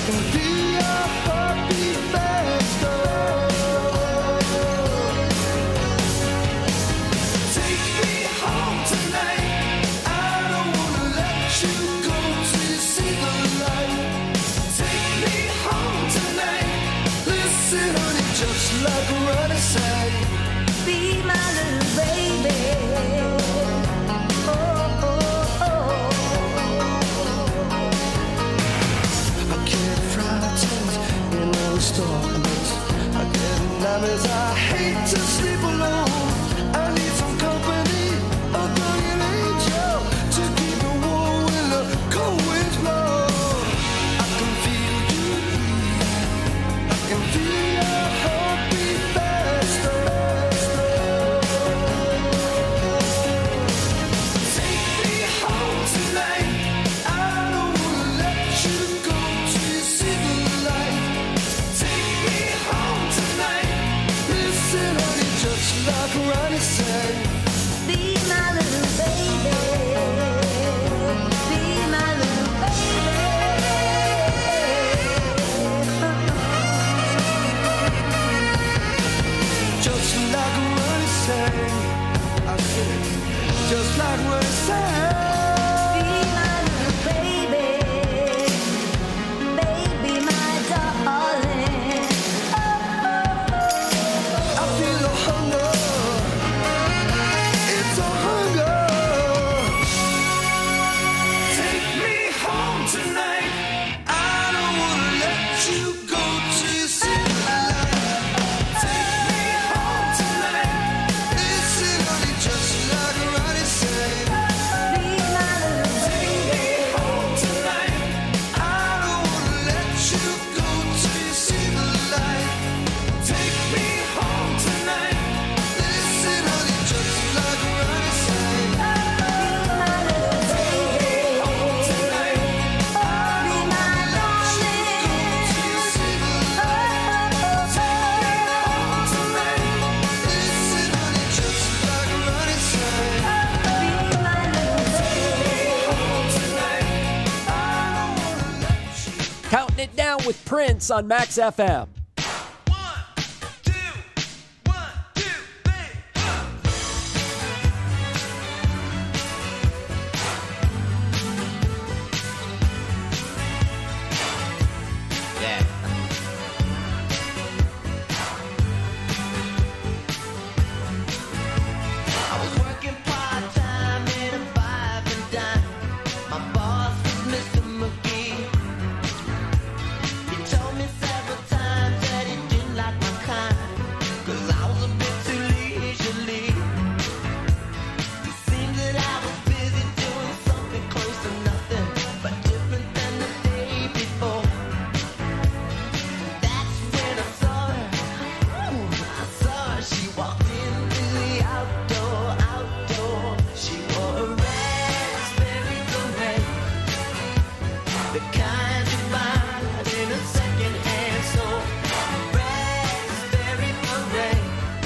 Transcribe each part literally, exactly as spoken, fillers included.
can feel your heartbeat faster. Take me home tonight. I don't wanna let you go till you see the light. Take me home tonight. Listen, honey, just like Ronnie sang. Be my little baby. Oh, oh, oh. I get frightened in all darkness. I get nightmares. I hate to sleep alone. I need some company, a guardian angel to keep me warm when the cold winds blow. I can feel you breathe. I can feel your heartbeat faster. Take me home tonight. I don't wanna let you go till you see the light. Take me home tonight. Listen, honey, just like Ronnie sang. Be my little baby. Be my little baby. Just like Ronnie sang. I said, just like Ronnie sang. Be my little baby. Baby, my darling. Oh, I feel a hunger. It's a hunger. Take me home tonight. I don't wanna let you go till you see the light. Take me home tonight. Listen, honey, just like Ronnie sang. be my little Take me home tonight. I don't wanna let you go till you see the light. Take me home tonight. Listen, honey, just like Ronnie sang. my little baby. Home tonight. I don't wanna let you go till you see the light. Take me home tonight. Listen, honey, just like Ronnie sang. Be my little baby. Home tonight. I don't wanna let you. Counting it down with Prince on Max F M. One, two, one, two, three, four. Yeah. I was working part-time in a five and dime. My boss was Mister McGee. He told me several times that he didn't like my kind, 'cause I was a bit too leisurely. It seemed that I was busy doing something close to nothing, but different than the day before. That's when I saw her. Ooh, I saw her. She walked into the outdoor, outdoor. She wore a raspberry beret, the kind you find in a second-hand store. Raspberry beret.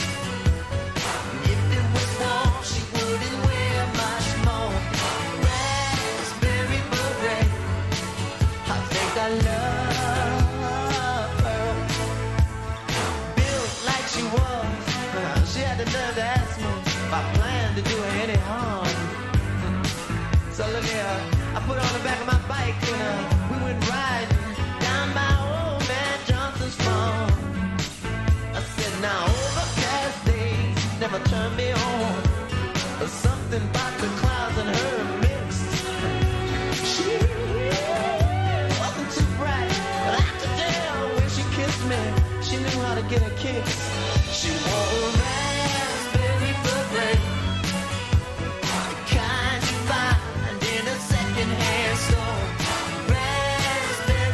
If it was warm, she wouldn't wear much more. Raspberry beret. I think I love her. Built like she was, she had the nerve to ask me if I planned to do her any harm. So look here, I put her on the back of my bike and uh, we went riding down by old man Johnson's farm. I said, now overcast days never turn me on. There's something about the clouds and her mixed. She wasn't too bright, but I could tell when she kissed me, she knew how to get a kiss. She wore a raspberry beret, the kind you find in a second-hand store. Raspberry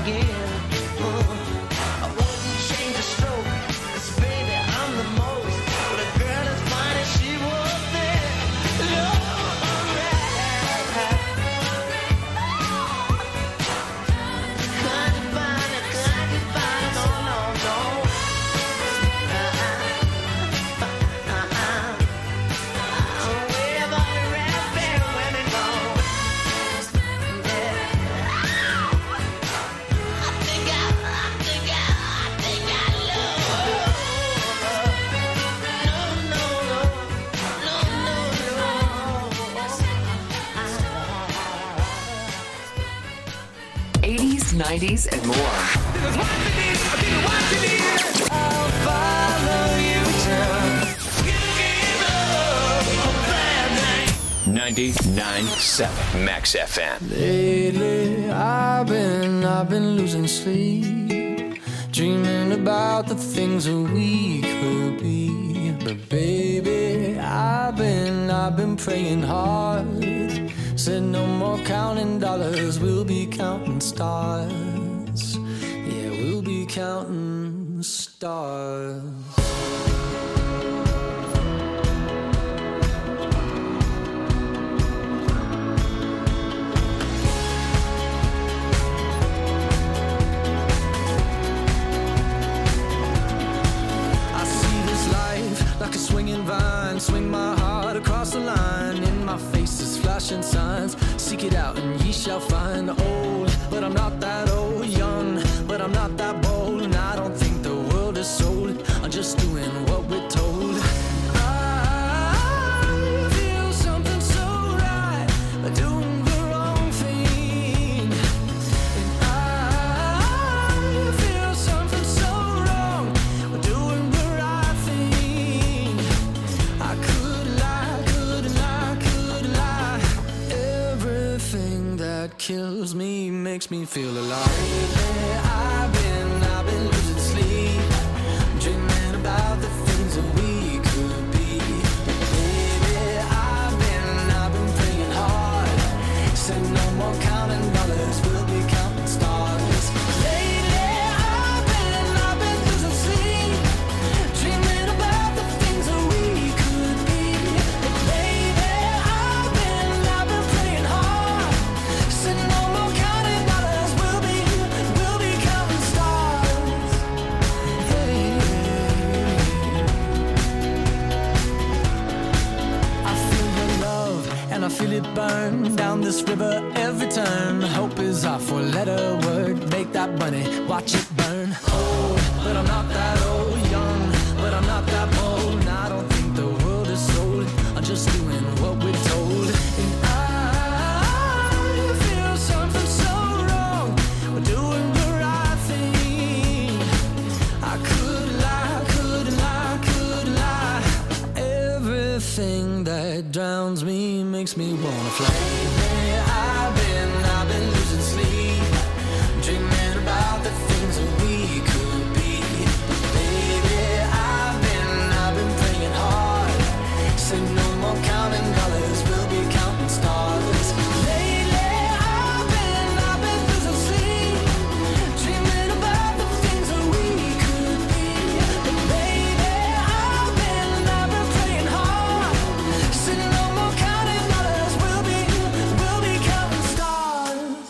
again. Uh, I wouldn't change a stroke, 'cause baby, I'm the most. But a girl as fine as she was there. Lord, can't you find it, can't you find it, no, no, no. Uh-uh, uh-uh. Where the raspberry women go? Yeah. I think I, I think I, I think I love. No, no, no, no, no, no. eighties, nineties, and more. I'll follow you till you give up on that night. ninety-nine point seven Max F M. Lately, I've been, I've been losing sleep, dreaming about the things that we could be. But baby, I've been, I've been praying hard. Said no more counting dollars, we'll be counting stars. Yeah, we'll be counting stars. I see this life like a swinging vine, swing my heart across the line. In my face is flashing signs, seek it out and ye shall find. Old, but I'm not that old. Young, but I'm not that bold. And I don't think the world is sold, I'm just doing what we're told. I feel something so right, but doing the wrong thing. And I feel something so wrong, but doing the right thing. I could lie, could lie, could lie. Everything that kills me makes me feel alive. I've been, I've been losing sleep, dreaming about the things that we could be. Baby, I've been, I've been praying hard. Said no more counting dollars, we'll be counting stars. Lately, I've been, I've been losing sleep, dreaming about the things that we could be. Baby, I've been, I've been praying hard. Said no more counting dollars, we'll be, we'll be counting stars. Hey. I feel your love and I feel it burn down this river every turn. Hope is our four-letter word. Make that money, watch it burn. Old, but I'm not that old. Young, but I'm not that bold. And I don't think the world is sold, I'm just doing what we're told. And I feel something so wrong, we're doing the right thing. I could lie, could lie, could lie. Everything that drowns me makes me wanna fly. I've been, I've been losing sleep, dreaming about the things that we could be. Baby, I've been, I've been praying hard. Said no more counting dollars, we'll be counting stars. Lately, I've been, I've been losing sleep, dreaming about the things that we could be. But baby, I've been, I've been praying hard. Said no more counting dollars, we'll be, we'll be counting stars.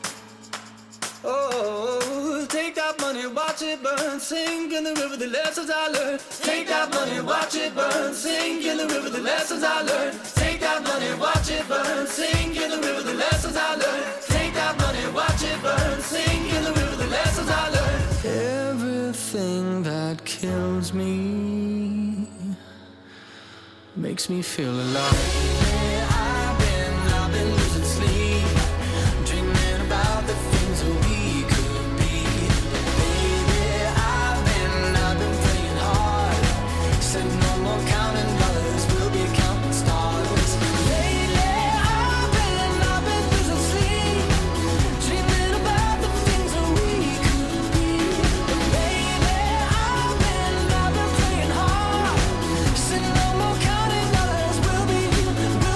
Oh, take that money, watch it burn, sink in the river, the lessons I learned. Take that money, watch it burn, sink in the river, the lessons I learned. Take that money, watch it burn, sink in the river, the lessons I learned. Take that money, watch it burn, sink in the river, the lessons I learned. Everything that kills me makes me feel alive. I've been, I've been losing sleep, dreaming about the things that we could be. Baby, I've been, I've been praying hard. Said no more counting dollars, we'll be counting stars. Lately, I've been, I've been losing sleep, dreaming about the things that we could be. But baby, I've been, I've been praying hard. Said no more counting dollars, we'll be,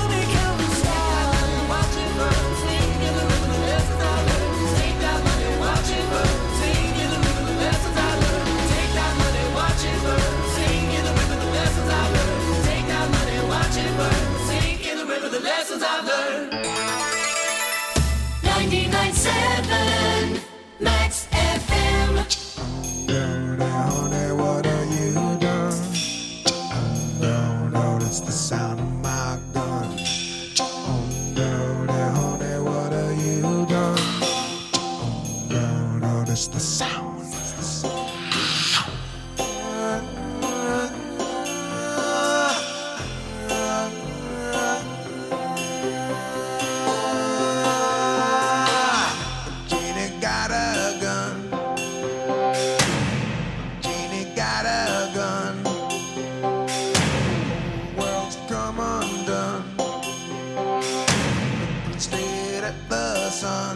son.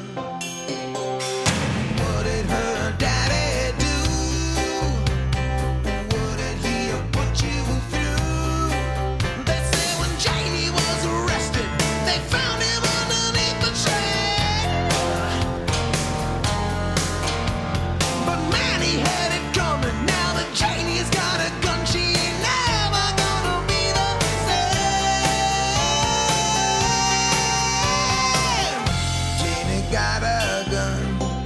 What did her daddy do? What did he put you through? They say when Janie was arrested, they found him underneath the tree. But man, he had it coming. Now that Janie's got a gun, she ain't never gonna be the same. Janie got a gun.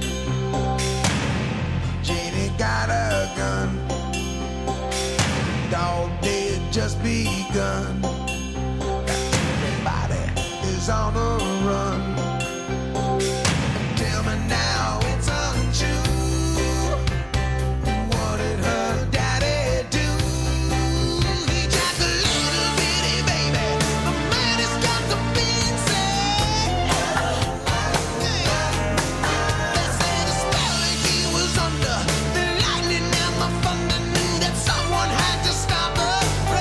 Janie got a gun. Dog day just begun. Everybody is on the run. Tell me now it's untrue. What did her daddy do? He jacked a little bitty baby. The man has got the bean said. They say the spell that he was under, the lightning and the thunder knew that someone had to stop the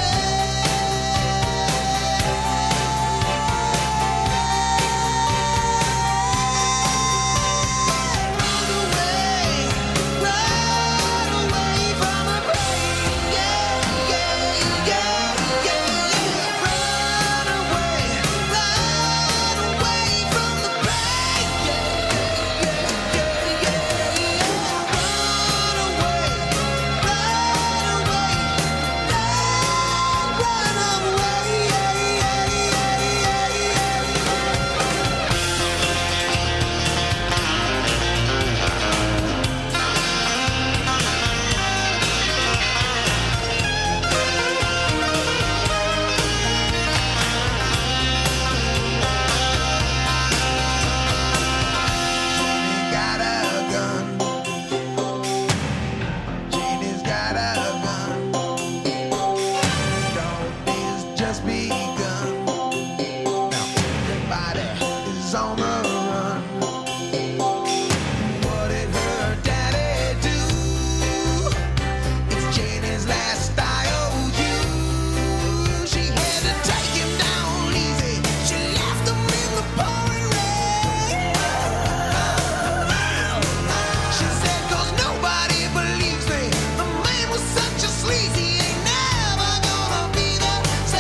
Run away, run away from the pain. Yeah, yeah, yeah, yeah. Run away, run away from the pain. Yeah, yeah, yeah, yeah, yeah. Run away, run away, run, run away. Yeah, yeah, yeah, yeah, yeah. Janie's got a gun. Janie's got a gun. Dog days just begun. Now everybody is on the run. What did her daddy do? It's Janie's last I O U. She had to take him down easy. She left him in the pouring rain. She said, 'cause nobody believes me. The man was such a sleazy, ain't never gonna be the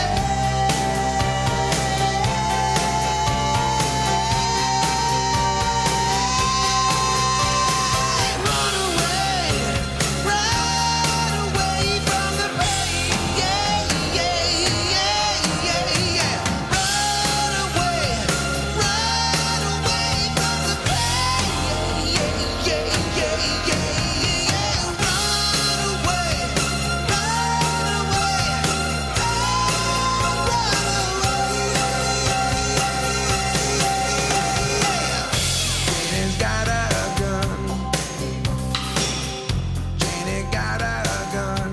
same. Run away, run away from the pain. Yeah, yeah, yeah, yeah, yeah. Run away, run away from the pain. Yeah, yeah, yeah, yeah, yeah. Run away, run away, run, Janie's got a gun. Janie got a gun.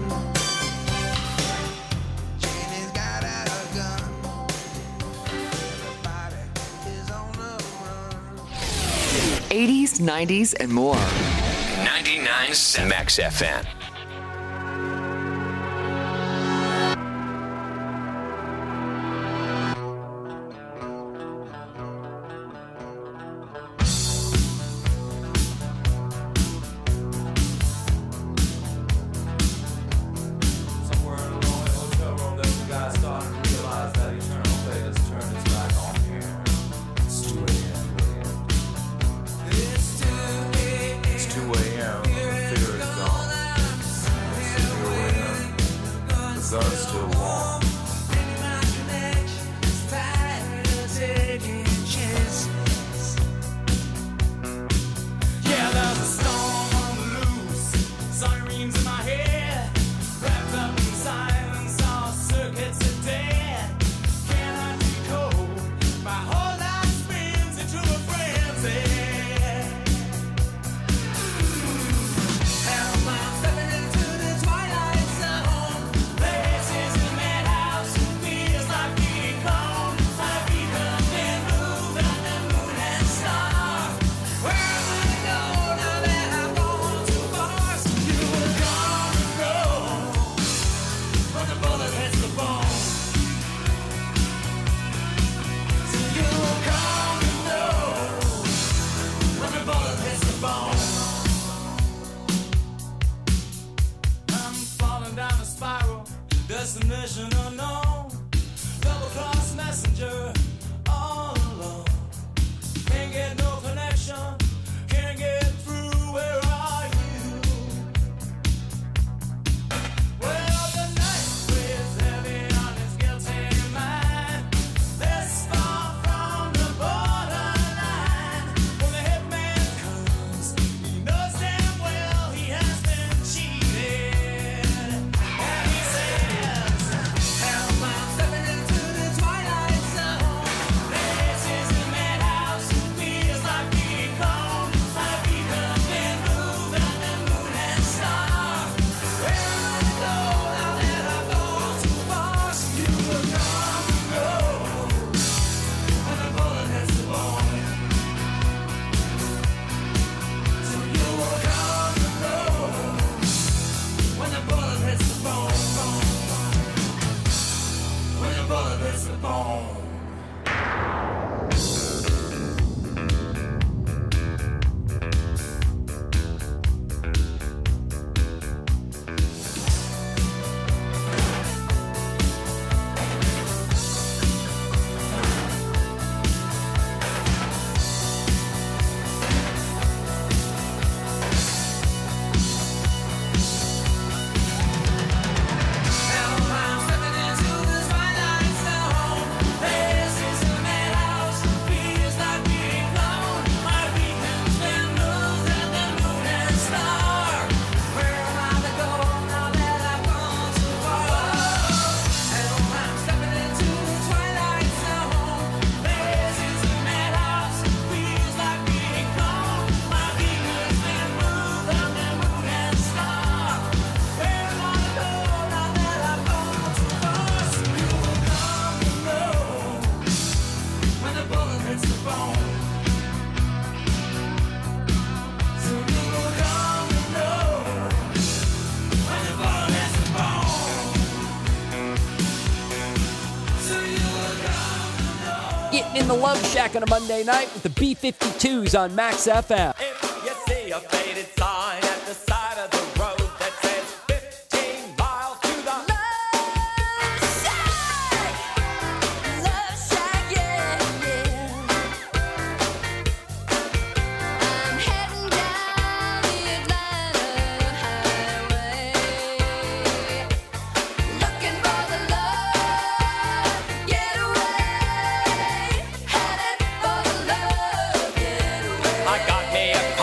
Janie's got a gun. Everybody is on the run. eighties, nineties, and more. ninety-nine point seven Max F M. Somewhere in a lonely hotel room, there's a guy starting to realize that eternal fate has turned its back on here. It's two a.m. It's two a.m. The fear is gone. bone. So you will come to know when the bone has the bone. So you will come to know. Getting in the Love Shack on a Monday night with the B fifty-twos on Max F M. If you see a faded sign at the side of the road that says fifteen miles to the Love Shack, Love Shack, yeah, yeah. I'm heading down the Atlanta highway, looking for the love getaway, headed for the love getaway. I got me a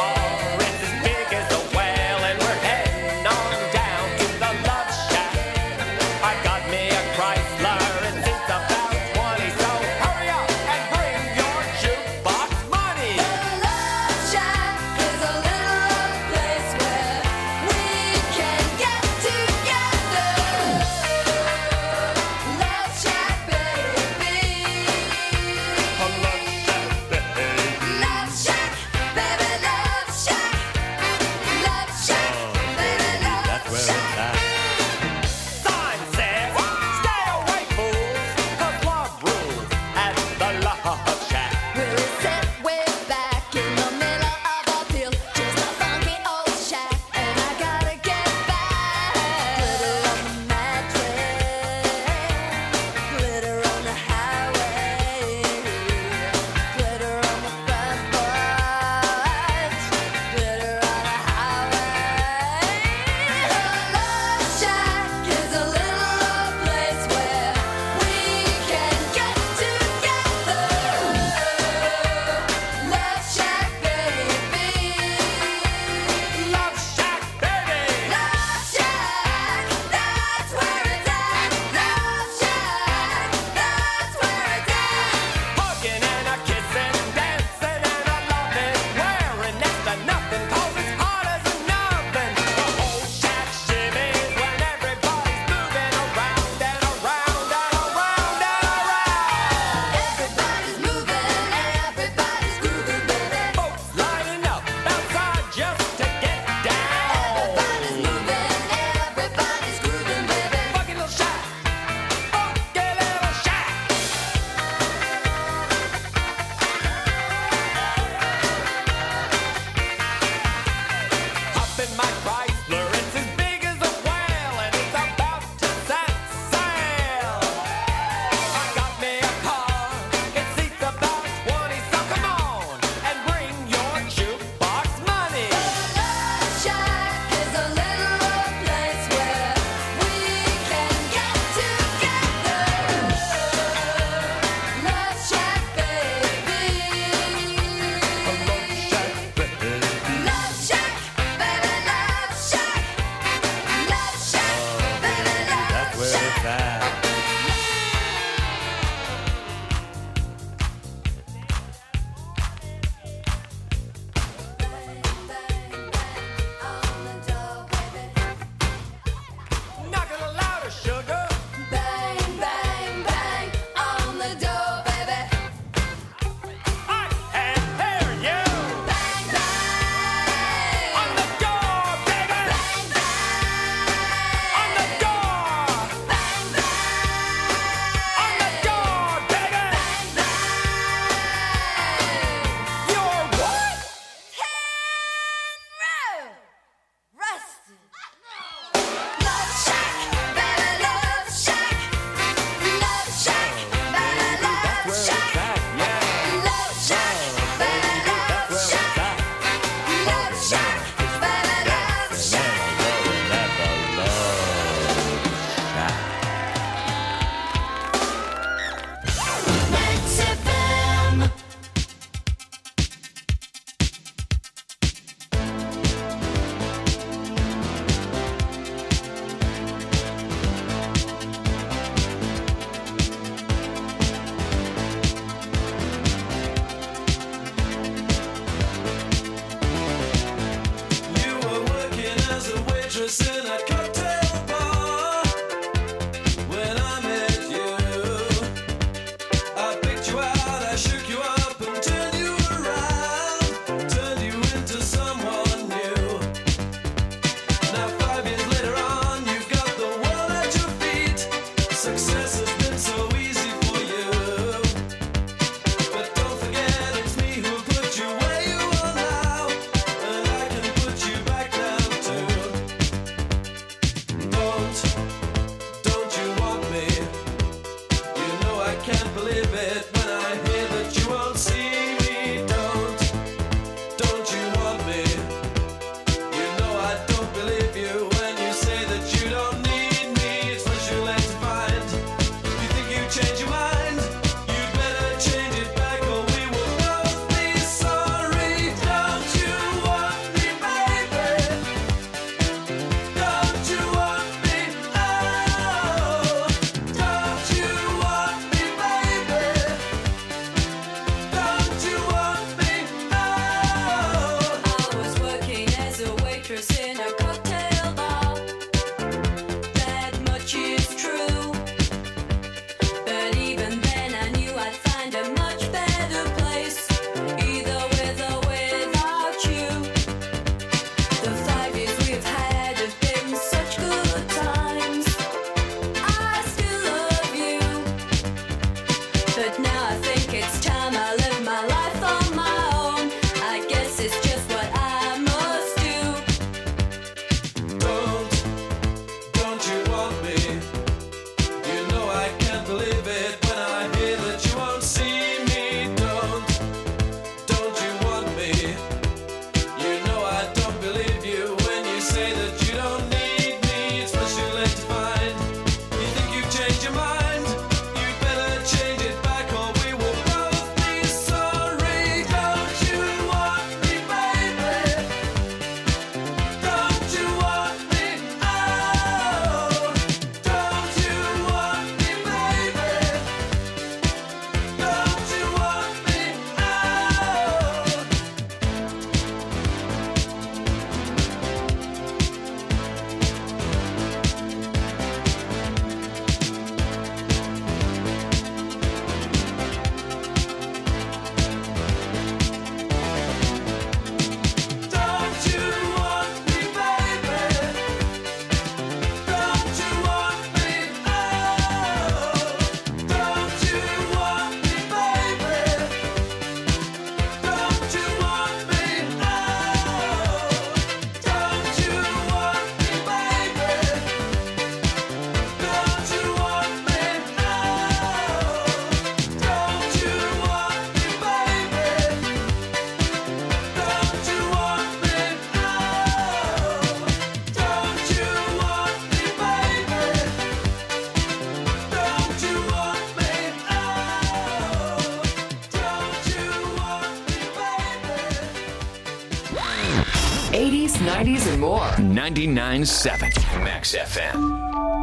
eighties, nineties, and more. ninety-nine point seven Max F M.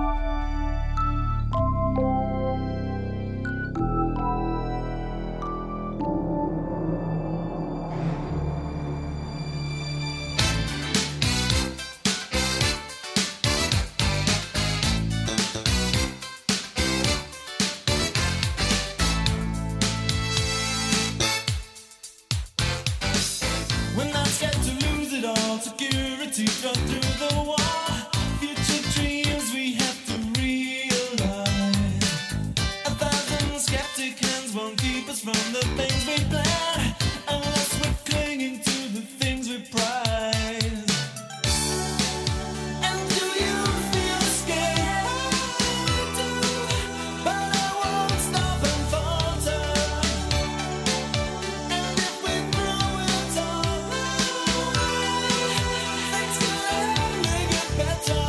When I scared to lose it all, security dropped through the wall. Future dreams we have to realize. A thousand skeptic hands won't keep us from the things we plan, unless we're clinging to the things we prize. And do you feel scared? But I won't stop and falter. And if we throw it all away, things can only get better.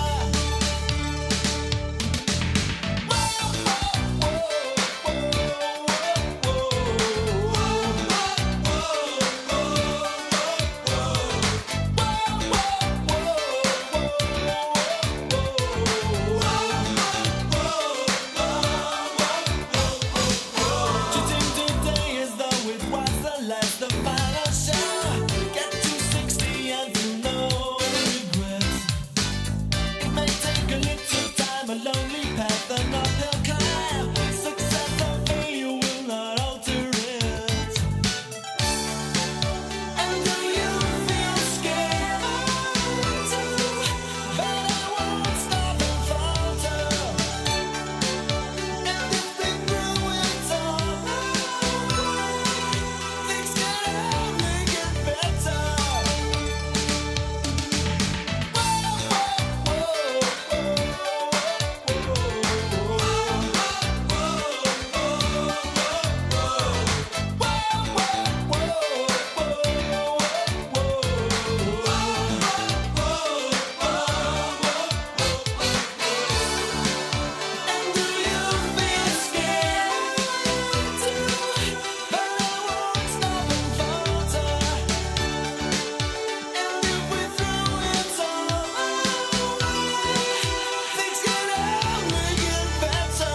Treating today as though it was the last, the final show. Get to sixty and feel no regrets. It may take a little time, a lonely path, an uphill climb. Success or failure will not alter it. And do you feel scared? But I won't stop and falter. And if we throw it all away, things can only get better. And do you feel scared too? But I won't stop and falter. And if we throw it all away, things can only get better.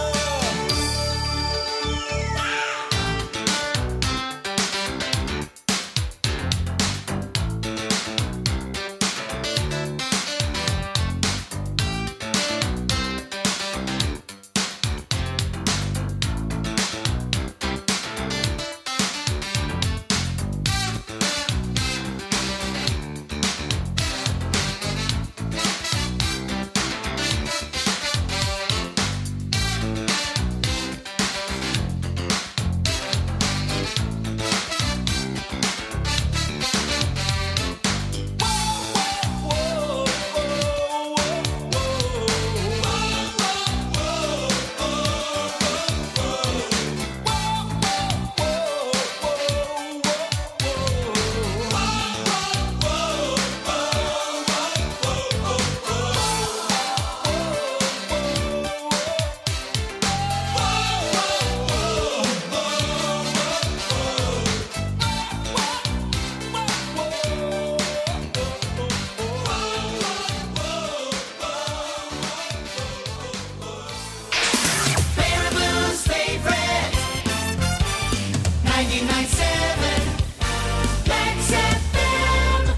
Baraboo's favorite ninety-nine point seven Max F M.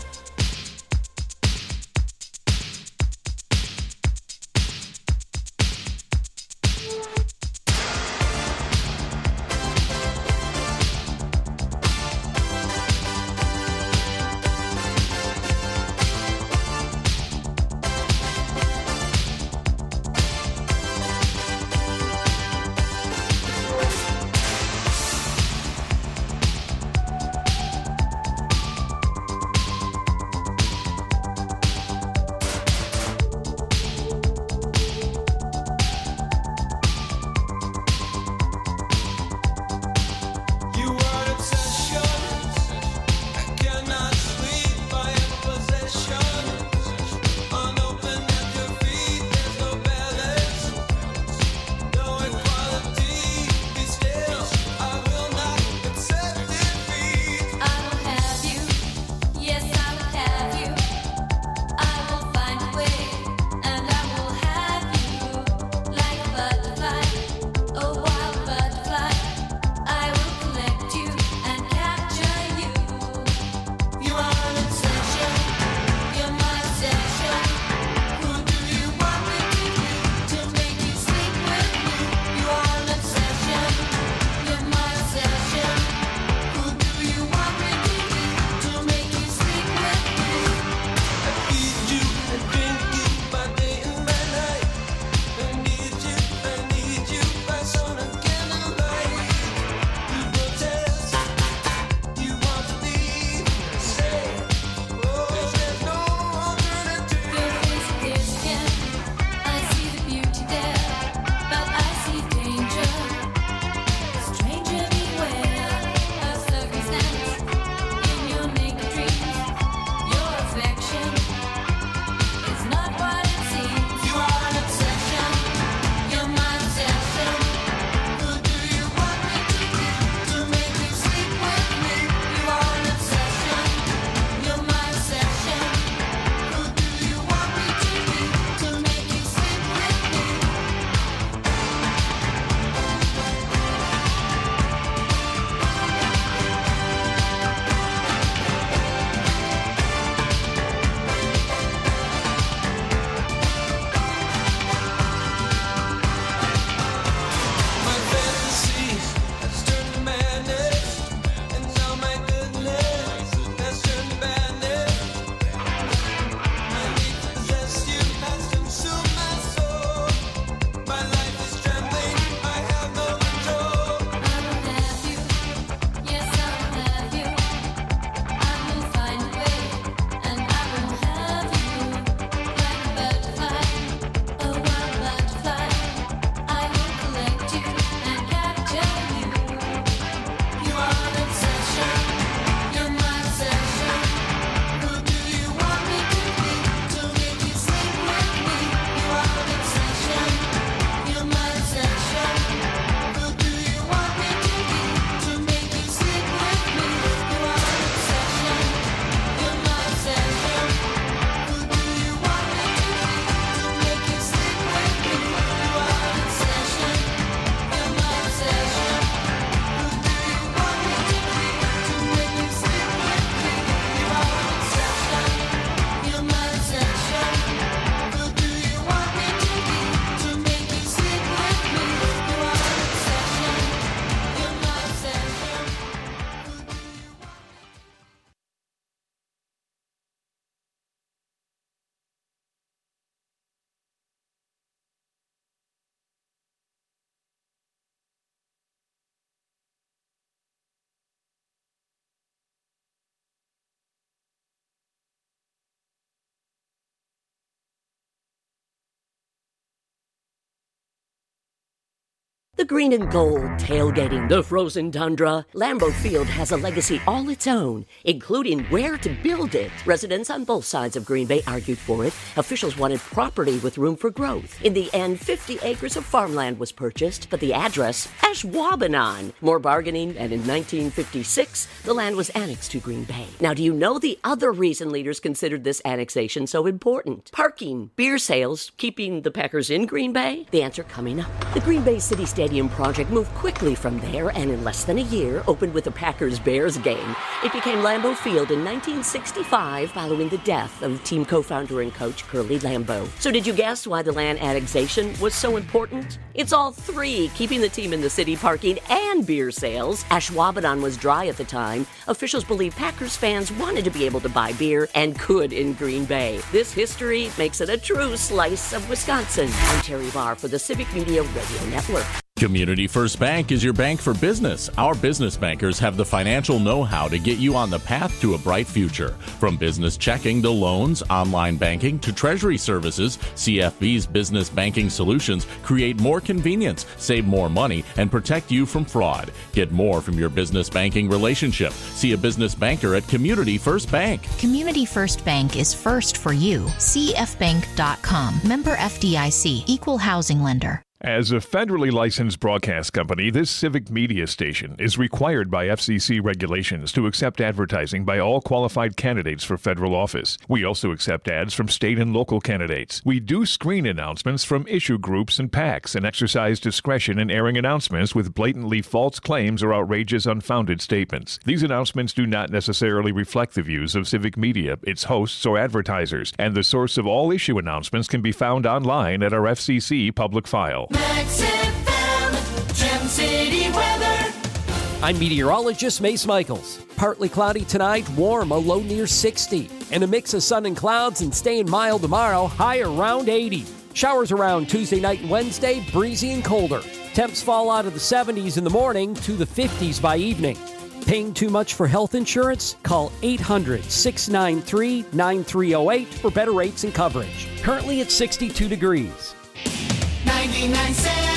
The green and gold, tailgating the frozen tundra. Lambeau Field has a legacy all its own, including where to build it. Residents on both sides of Green Bay argued for it. Officials wanted property with room for growth. In the end, fifty acres of farmland was purchased, but the address, Ashwaubenon. More bargaining, and in nineteen fifty-six, the land was annexed to Green Bay. Now, do you know the other reason leaders considered this annexation so important? Parking, beer sales, keeping the Packers in Green Bay? The answer coming up. The Green Bay City Stadium project moved quickly from there and in less than a year opened with a Packers-Bears game. It became Lambeau Field in nineteen sixty-five following the death of team co-founder and coach Curly Lambeau. So did you guess why the land annexation was so important? It's all three, keeping the team in the city, parking, and beer sales. Ashwaubenon was dry at the time. Officials believe Packers fans wanted to be able to buy beer and could in Green Bay. This history makes it a true slice of Wisconsin. I'm Terry Barr for the Civic Media Radio Network. Community First Bank is your bank for business. Our business bankers have the financial know-how to get you on the path to a bright future. From business checking to loans, online banking to treasury services, C F B's business banking solutions create more convenience, save more money, and protect you from fraud. Get more from your business banking relationship. See a business banker at Community First Bank. Community First Bank is first for you. C F bank dot com. Member F D I C. Equal housing lender. As a federally licensed broadcast company, this civic media station is required by F C C regulations to accept advertising by all qualified candidates for federal office. We also accept ads from state and local candidates. We do screen announcements from issue groups and PACs and exercise discretion in airing announcements with blatantly false claims or outrageous, unfounded statements. These announcements do not necessarily reflect the views of civic media, its hosts, or advertisers, and the source of all issue announcements can be found online at our F C C public file. Max F M, Gem City weather. I'm meteorologist Mace Michaels. Partly cloudy tonight, warm, a low near sixty. And a mix of sun and clouds and staying mild tomorrow, high around eighty. Showers around Tuesday night and Wednesday, breezy and colder. Temps fall out of the seventies in the morning to the fifties by evening. Paying too much for health insurance? Call eight hundred, six nine three, nine three zero eight for better rates and coverage. Currently at sixty-two degrees. ninety-nine point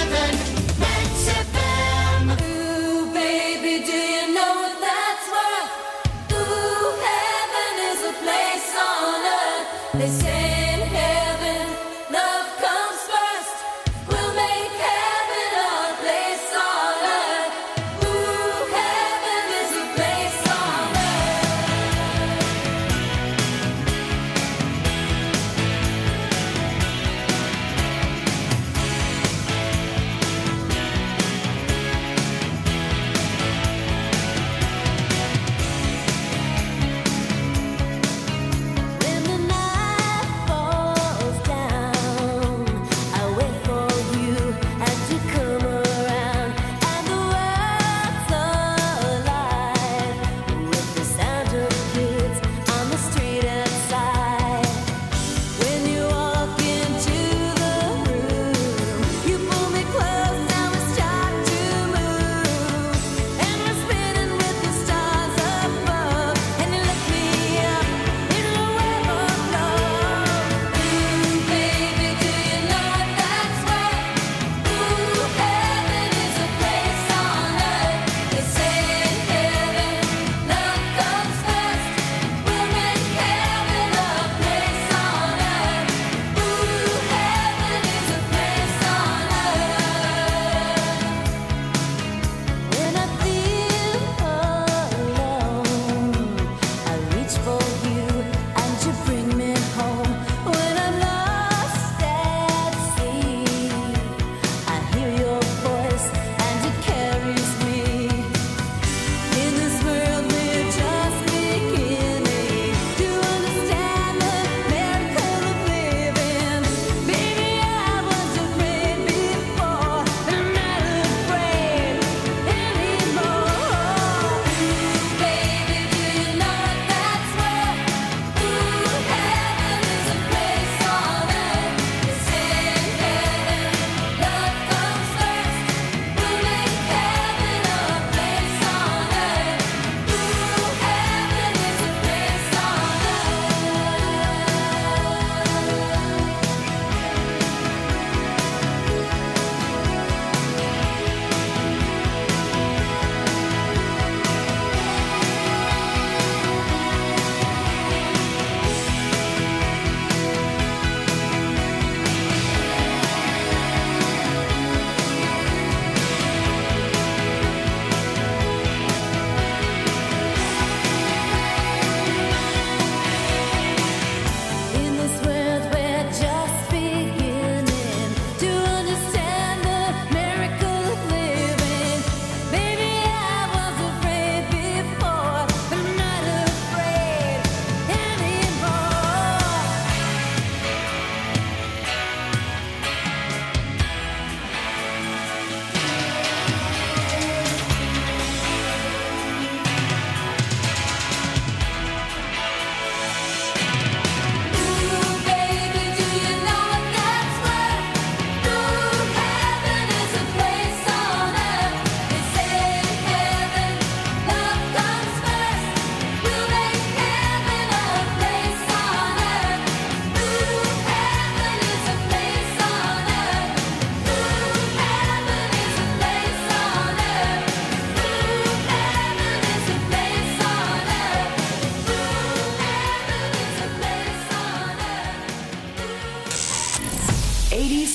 seven Max F M. Ooh, baby, do you know what that's worth? Ooh, heaven is a place on earth. They say in heaven, love comes first. We'll make heaven a place on earth. Ooh, heaven is a place on earth.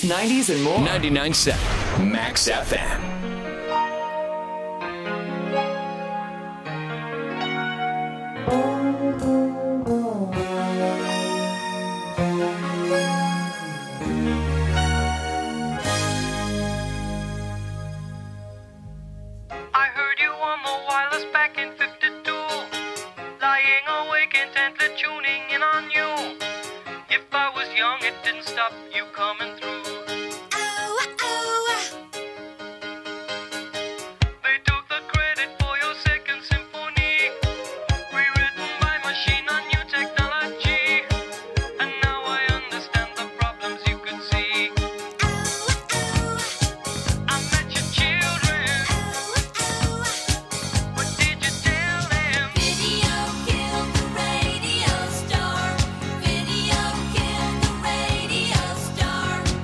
nineties, and more. ninety-nine point seven Max F M. I heard you on the wireless back in fifty-two, lying awake intently tuning in on you. If I was young, it didn't stop you coming through. They took the credit for your second symphony, rewritten by machine on new technology. And now I understand the problems you could see. I met your children. What did you tell them? Video killed the radio star. Video killed the radio star.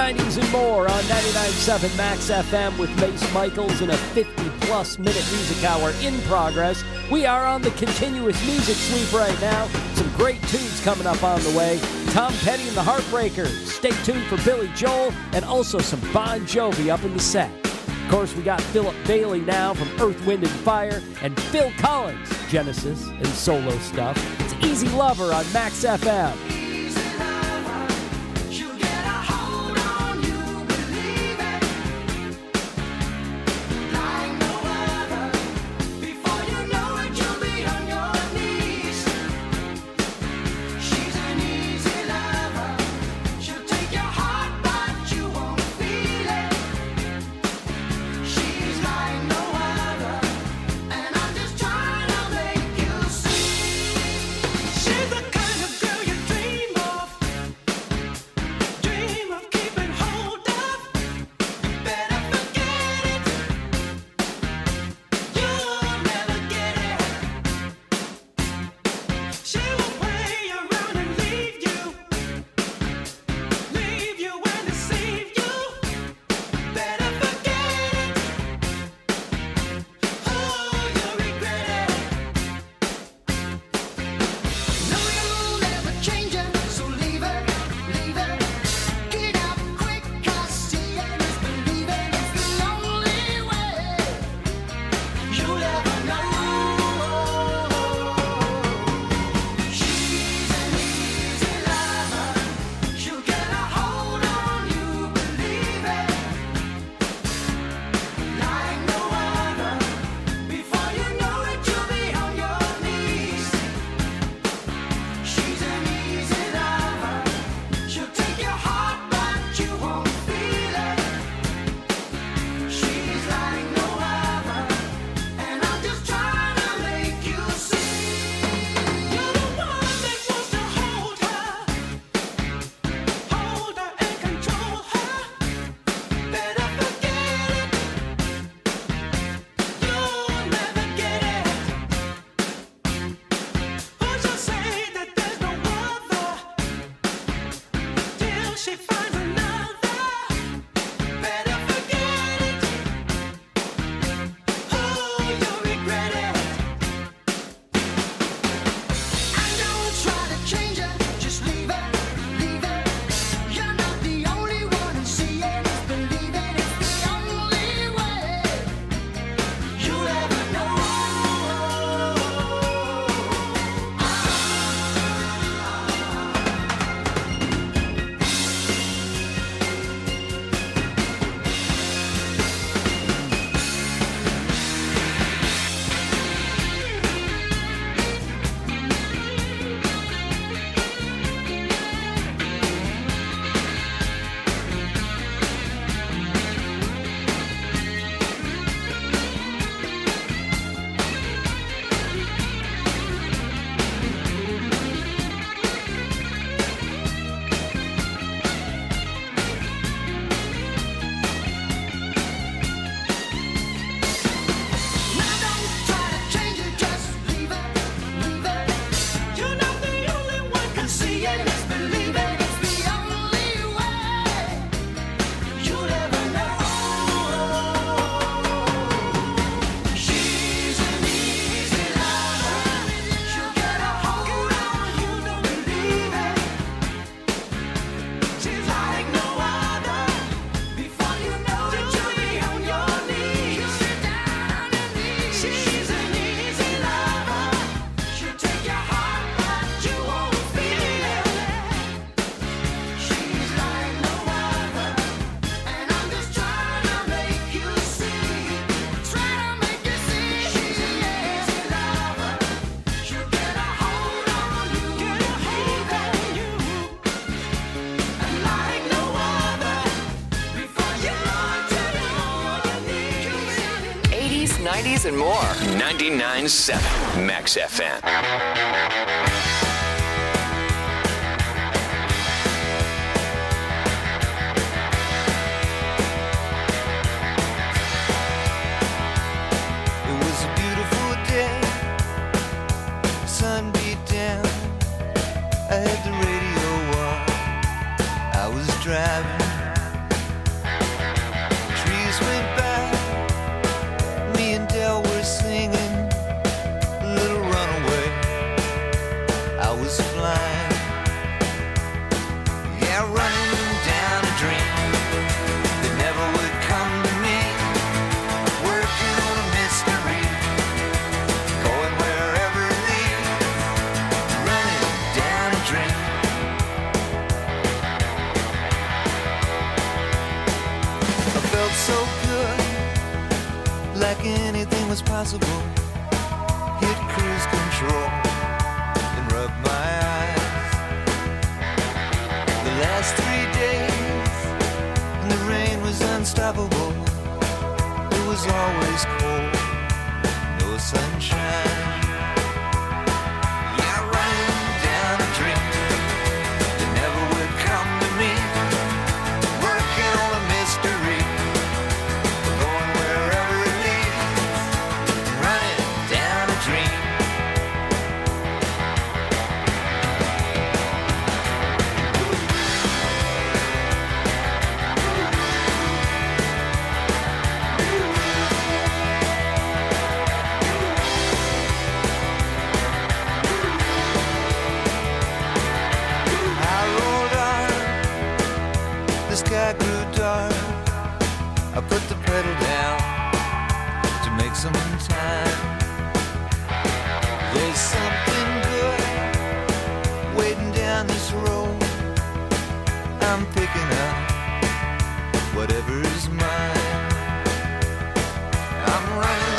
nineties, and more on ninety-nine point seven Max F M with Mace Michaels in a fifty-plus minute music hour in progress. We are on the continuous music sweep right now. Some great tunes coming up on the way. Tom Petty and the Heartbreakers. Stay tuned for Billy Joel and also some Bon Jovi up in the set. Of course, we got Philip Bailey now from Earth, Wind and Fire, and Phil Collins, Genesis and solo stuff. It's Easy Lover on Max F M. nineties, and more. ninety-nine point seven Max F M. It was a beautiful day, sun beat down. I had the radio on. I was driving was possible. Hit cruise control and rub my eyes. The last three days, and the rain was unstoppable. It was always cold, no sunshine. Yeah, running down a dream that never would come to me. Working on a mystery, going wherever it leads. Running down a dream. I rolled on, the sky grew dark. I put the pedal down to make some time. There's something good waiting down this road. I'm picking up whatever is mine. I'm running